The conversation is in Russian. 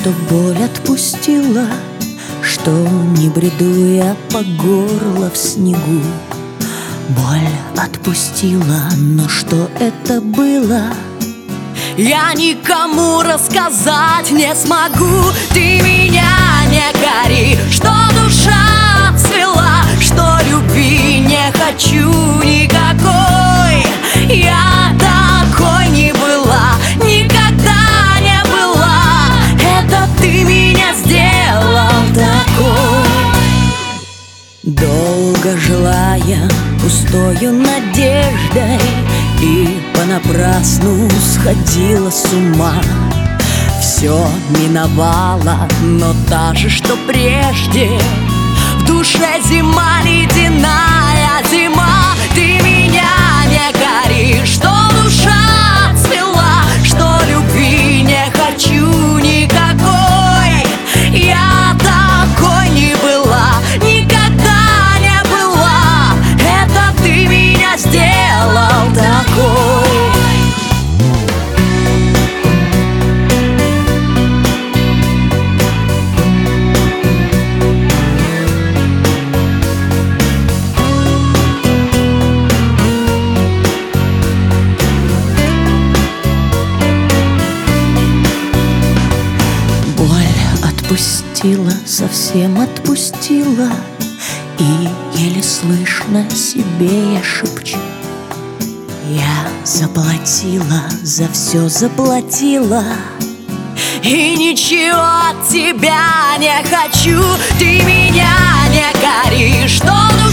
что боль отпустила, что не бреду я по горло в снегу. Боль отпустила, но что это было, я никому рассказать не смогу. Ты меня не кори, что душа свела, что любви не хочу никакой. Я такой не была, никогда не была. Это ты меня сделал такой. Долго жила я пустою надеждой и понапрасну сходила с ума. Все миновало, но та же, что прежде. В душе зима, ледяная зима. Ты меня не кори, что душа цвела, что любви не хочу никакой. Я такой не была, никогда не была. Это ты меня сделал такой. Отпустила, совсем отпустила, и еле слышно себе я шепчу: я заплатила, за все заплатила, и ничего от тебя не хочу. Ты меня не кори, что